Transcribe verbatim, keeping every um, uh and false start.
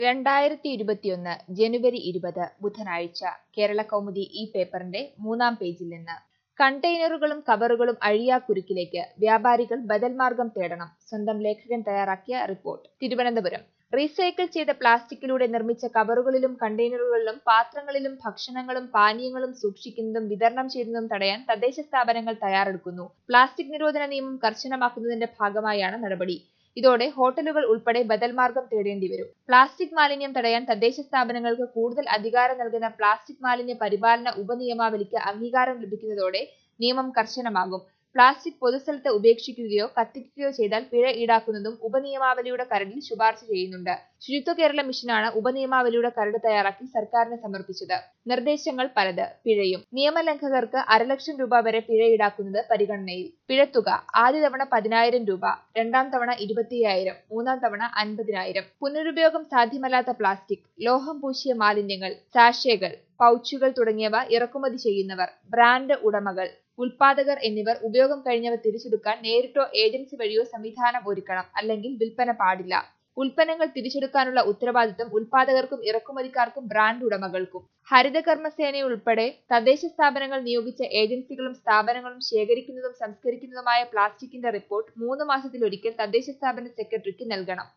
രണ്ടായിരത്തി ഇരുപത്തിയൊന്ന് ജനുവരി ഇരുപത് ബുധനാഴ്ച കേരള കൗമുദി ഈ പേപ്പറിന്റെ മൂന്നാം പേജിൽ നിന്ന് കണ്ടെയ്നറുകളും കവറുകളും അഴിയാക്കുരുക്കിലേക്ക് വ്യാപാരികൾ ബദൽ മാർഗം തേടണം. സ്വന്തം ലേഖകൻ തയ്യാറാക്കിയ റിപ്പോർട്ട്. തിരുവനന്തപുരം. റീസൈക്കിൾ ചെയ്ത പ്ലാസ്റ്റിക്കിലൂടെ നിർമ്മിച്ച കവറുകളിലും കണ്ടെയ്നറുകളിലും പാത്രങ്ങളിലും ഭക്ഷണങ്ങളും പാനീയങ്ങളും സൂക്ഷിക്കുന്നതും വിതരണം ചെയ്യുന്നതും തടയാൻ തദ്ദേശ സ്ഥാപനങ്ങൾ തയ്യാറെടുക്കുന്നു. പ്ലാസ്റ്റിക് നിരോധന നിയമം കർശനമാക്കുന്നതിന്റെ ഭാഗമായാണ് നടപടി. ഇതോടെ ഹോട്ടലുകൾ ഉൾപ്പെടെ ബദൽ മാർഗം തേടേണ്ടി വരും. പ്ലാസ്റ്റിക് മാലിന്യം തടയാൻ തദ്ദേശ സ്ഥാപനങ്ങൾക്ക് കൂടുതൽ അധികാരം നൽകുന്ന പ്ലാസ്റ്റിക് മാലിന്യ പരിപാലന ഉപനിയമാവലിക്ക് അംഗീകാരം ലഭിക്കുന്നതോടെ നിയമം കർശനമാകും. പ്ലാസ്റ്റിക് പൊതുസ്ഥലത്ത് ഉപേക്ഷിക്കുകയോ കത്തിക്കുകയോ ചെയ്താൽ പിഴ ഈടാക്കുന്നതും ഉപനിയമാവലിയുടെ കരടിൽ ശുപാർശ ചെയ്യുന്നുണ്ട്. ശുചിത്വ കേരള മിഷനാണ് ഉപനിയമാവലിയുടെ കരട് തയ്യാറാക്കി സർക്കാരിന് സമർപ്പിച്ചത്. നിർദ്ദേശങ്ങൾ പലത്. പിഴയും. നിയമലംഘകർക്ക് അരലക്ഷം രൂപ വരെ പിഴ ഈടാക്കുന്നത് പരിഗണനയിൽ. പിഴത്തുക ആദ്യ തവണ പതിനായിരം രൂപ, രണ്ടാം തവണ ഇരുപത്തിയ്യായിരം, മൂന്നാം തവണ അൻപതിനായിരം. പുനരുപയോഗം സാധ്യമല്ലാത്ത പ്ലാസ്റ്റിക്, ലോഹം പൂശിയ മാലിന്യങ്ങൾ, സാഷേകൾ, പൗച്ചുകൾ തുടങ്ങിയവ ഇറക്കുമതി ചെയ്യുന്നവർ, ബ്രാൻഡ് ഉടമകൾ, ഉൽപാദകർ എന്നിവർ ഉപയോഗം കഴിഞ്ഞവ തിരിച്ചെടുക്കാൻ നേരിട്ടോ ഏജൻസി വഴിയോ സംവിധാനം ഒരുക്കണം. അല്ലെങ്കിൽ വിൽപ്പന പാടില്ല. ഉൽപ്പന്നങ്ങൾ തിരിച്ചെടുക്കാനുള്ള ഉത്തരവാദിത്തം ഉൽപാദകർക്കും ഇറക്കുമതിക്കാർക്കും ബ്രാൻഡ് ഉടമകൾക്കും. ഹരിതകർമ്മസേനയുൾപ്പെടെ തദ്ദേശ സ്ഥാപനങ്ങൾ നിയോഗിച്ച ഏജൻസികളും സ്ഥാപനങ്ങളും ശേഖരിക്കുന്നതും സംസ്കരിക്കുന്നതുമായ പ്ലാസ്റ്റിക്കിന്റെ റിപ്പോർട്ട് മൂന്ന് മാസത്തിലൊരിക്കൽ തദ്ദേശ സ്ഥാപന സെക്രട്ടറിക്ക് നൽകണം.